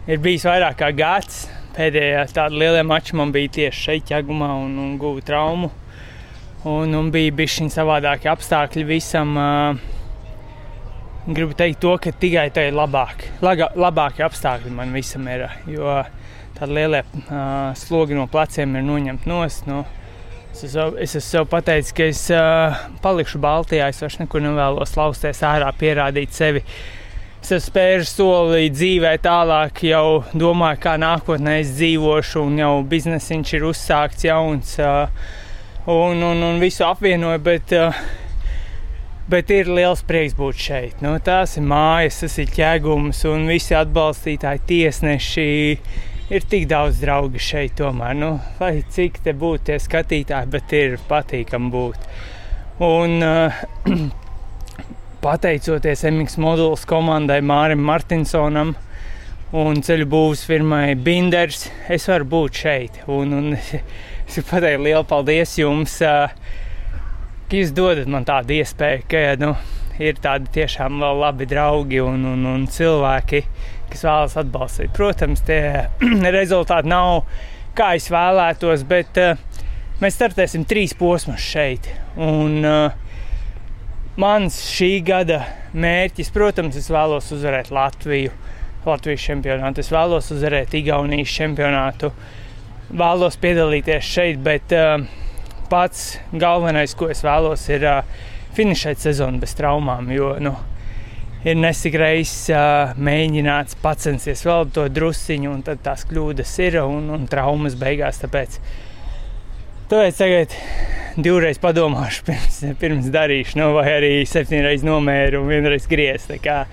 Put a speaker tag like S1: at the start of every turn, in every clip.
S1: ir bijis vairāk kā gads. Pēdējā tāda lielie mači man bija tieši šeit ķegumā un guvu traumu. Un bija bišķiņ savādāki apstākļi visam. Gribu teikt to, ka tikai tā ir labāki apstākļi man visam ir, jo tādi lielie slogi no pleciem ir noņemt nost. Es esmu sev pateicis, ka es palikšu Baltijā, es vairs nekur nevēlos lausties ārā, pierādīt sevi. Es esmu spēris soli dzīvē tālāk, jau domāju, kā nākotnē es dzīvošu, un jau biznesiņš ir uzsākts jauns, un visu apvienoju, bet ir liels prieks būt šeit. Tās ir mājas, tas ir ķegums, un visi atbalstītāji tiesneši. Ir tik daudz draugi šeit tomēr, lai cik te būtu tie skatītāji, bet ir patīkami būt. Un pateicoties MX Modules komandai Mārim Martinsonam un ceļu būvs firmai Binders, es varu būt šeit. Un es pateicu lielu paldies jums, ka jūs dodat man tādu iespēju, ka ir tādi tiešām vēl labi draugi un cilvēki, kas vēlas atbalstīt. Protams, tie rezultāti nav, kā es vēlētos, bet mēs startēsim 3 posmus šeit. Un mans šī gada mērķis, protams, es vēlos uzvarēt Latvijas čempionātu, es vēlos uzvarēt Igaunijas čempionātu, vēlos piedalīties šeit, bet pats galvenais, ko es vēlos, ir finišēt sezonu bez traumām, jo, ir nesikreiz mēģināts pacensties vēl to drusiņu, un tad tās kļūdas ir un traumas beigās, tāpēc tagad 2 reiz padomāšu pirms darīšu, vai arī 7 reiz nomēru un 1 reiz griez.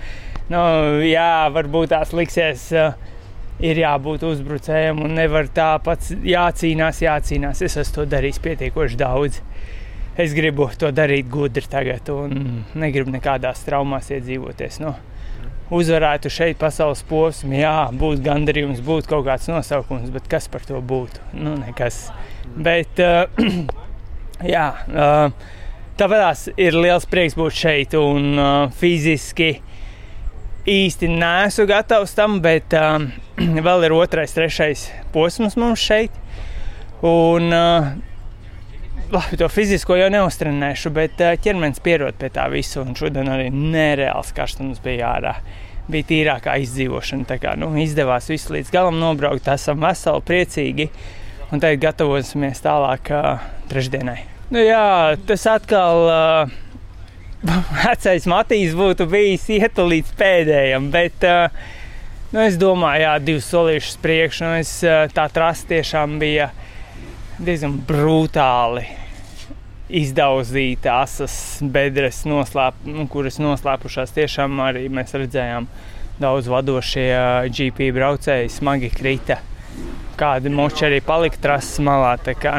S1: Jā, varbūt tās liksies, ir jābūt uzbrucējam un nevar tā pats jācīnās. Es esmu to darījis pietiekoši daudz. Es gribu to darīt gudri tagad un negribu nekādās traumās iedzīvoties. Uzvarētu šeit pasaules posmu, jā, būtu gandarījums, būtu kaut kāds nosaukums, bet kas par to būtu? Nekas. Bet, jā, tāpēc ir liels prieks būt šeit un fiziski īsti neesmu gatavs tam, bet vēl ir 2., 3. posms mums šeit. Un labi, to fizisko jau neuztrenēšu, bet ķermenis pierod pie tā visu, un šodien arī nereāls karstums bija ārā. Bija tīrākā izdzīvošana, tā kā, izdevās visu līdz galam nobraukt, esam veseli, priecīgi, un tagad gatavosimies tālāk trešdienai. Jā, tas atkal vecais Matīs būtu bijis iet līdz pēdējam, bet es domāju, jā, 2 solīšus priekš, tā trasa tiešām bija diezgan brutāli izdauzīta, asas bedres, kuras noslēpušās. Tiešām arī mēs redzējām daudz vadošie GP braucēji smagi krita. Kādi moči arī palika trases malā. Tā kā,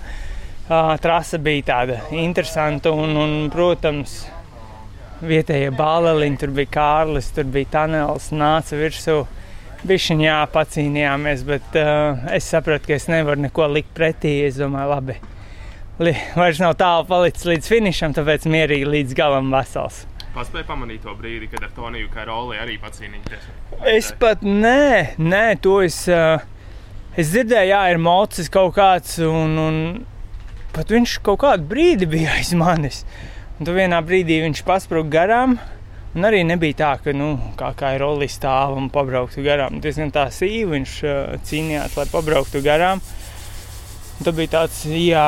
S1: trasa bija tāda interesanta un protams, vietējie bāleliņi, tur bija Kārlis, tur bija Tanels, nāca virsū. Bišķiņ pacīnījāmies, bet es sapratu, ka es nevaru neko likt pretī. Es domāju, labi, vairs nav tālu palicis līdz finišam, tāpēc mierīgi līdz galam vesels.
S2: Paspēja pamanīt to brīdi, kad ar Toniju Karoli arī pacīnīties?
S1: Es pat nē, to es dzirdēju, jā, ir mocis kaut kāds, un pat viņš kaut kādu brīdi bija aiz manis. Un tu vienā brīdī viņš paspruka garām, un arī nebija tā, ka kā ir Oli stāv un pabrauktu garām. Diezgan tā sīvi viņš cīnījās, lai pabrauktu garām. Un tad bija tāds, jā,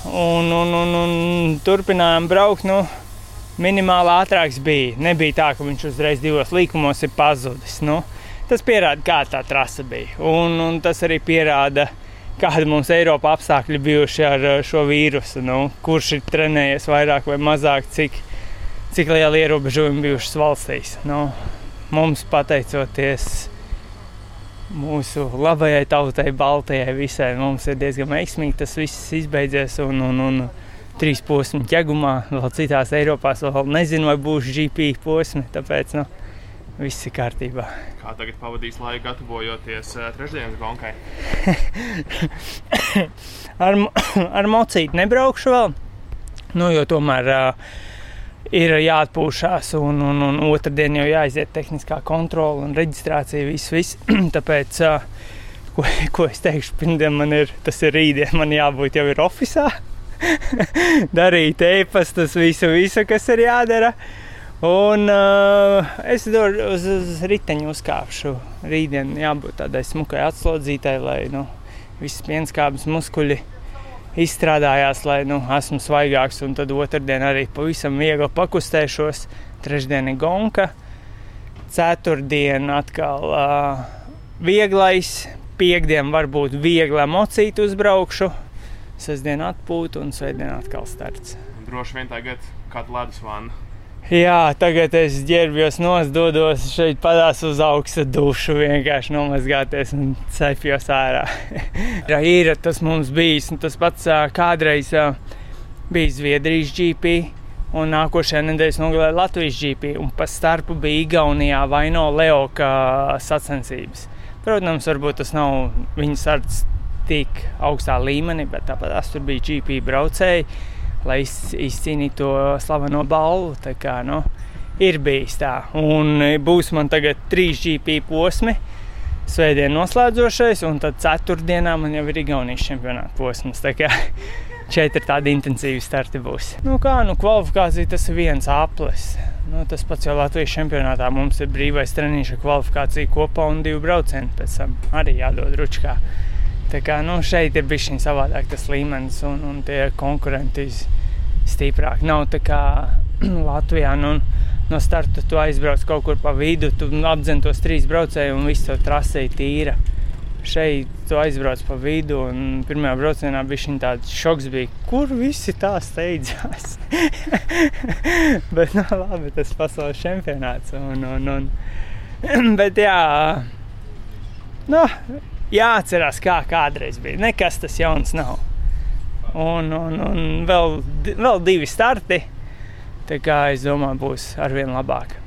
S1: un turpinājām braukt, minimāli ātrāks bija. Nebija tā, ka viņš uzreiz 2 līkumos ir pazudis. Tas pierāda, kā tā trasa bija. Un tas arī pierāda, kāda mums Eiropā apstākļi bijuši ar šo vīrusu. Kurš ir trenējies vairāk vai mazāk, cik liela ierobežojumi bijušas valstīs. Mums pateicoties mūsu labajai tautai, Baltijai visai, mums ir diezgan veiksmīgi tas viss izbeidzies un 3 posmi ķegumā, vēl citās Eiropās vēl nezinu, vai būs GP posmi, tāpēc, viss ir kārtībā.
S2: Kā tagad pavadīs laiku gatavojoties trešdienas gonkai?
S1: Ar mocīti nebraukšu vēl, jo tomēr ir jāatpūšās un otrdien jau jāiziet tehniskā kontrola un reģistrācija, viss. Tāpēc, ko es teikšu, pirmdien tas ir rītdien, man jābūt jau ir ofisā, darīt e-pastus, visu, kas ir jādara. Un es uz riteņu uzkāpšu. Rītdien jābūt tādai smukai atslodzītai, lai visas pienskābes muskuļi izstrādājās, lai esmu svaigāks. Un tad otrdien arī pavisam viegli pakustēšos. Trešdien ir gonka. Ceturtdien atkal vieglais. Piektdien varbūt viegli emocīti uzbraukšu. Sestdien atpūta un svētdien atkal starts.
S2: Droši vien tagad kādu ledus vannu.
S1: Jā, tagad es ģērbjos nost, dodos šeit padās uz augstu dušu, vienkārši nomazgāties un cepjos ārā. Ir tas mums bijis, un tas pats kādreiz bija Zviedrijas GP, un nākošajā nedēļas nogalē Latvijas GP, un pa starpu bija Igaunijā Vaino Leoka sacensības. Protams, varbūt tas nav viņas starts tik augstā līmenī, bet tāpat tur bija GP braucēji, lai izcīnītu to slaveno balvu. Tā kā, ir bijis tā. Un būs man tagad 3 GP posmi. Svētdien noslēdzošais, un tad ceturtdienā man jau ir Igaunijas čempionāta posms. Tā kā 4 tādi intensīvi starti būs. Kvalifikācija tas ir viens aplis. Tas pats jau Latvijas čempionātā mums ir brīvais treniņš ar kvalifikāciju kopā un 2 braucieni pēc tam arī jādod ručkā. Tā kā, šeit ir bišķiņ savādāk tas līmenis un tie konkurenti stiprāk. Nav tā kā Latvijā, no starta tu aizbrauc kaut kur pa vidu, tu apdzen tos 3 braucēju un viss to trasei tīra. Šeit tu aizbrauc pa vidu un pirmajā braucienā bišķiņ tāds šoks bija, kur visi tā steidzās. Bet, labi, tas pasaules čempionāts. Bet jā, jāatcerās, kā kādreiz bija. Nekas tas jauns nav. Un vēl 2 starti. Tā kā es domāju, būs arvien labāk.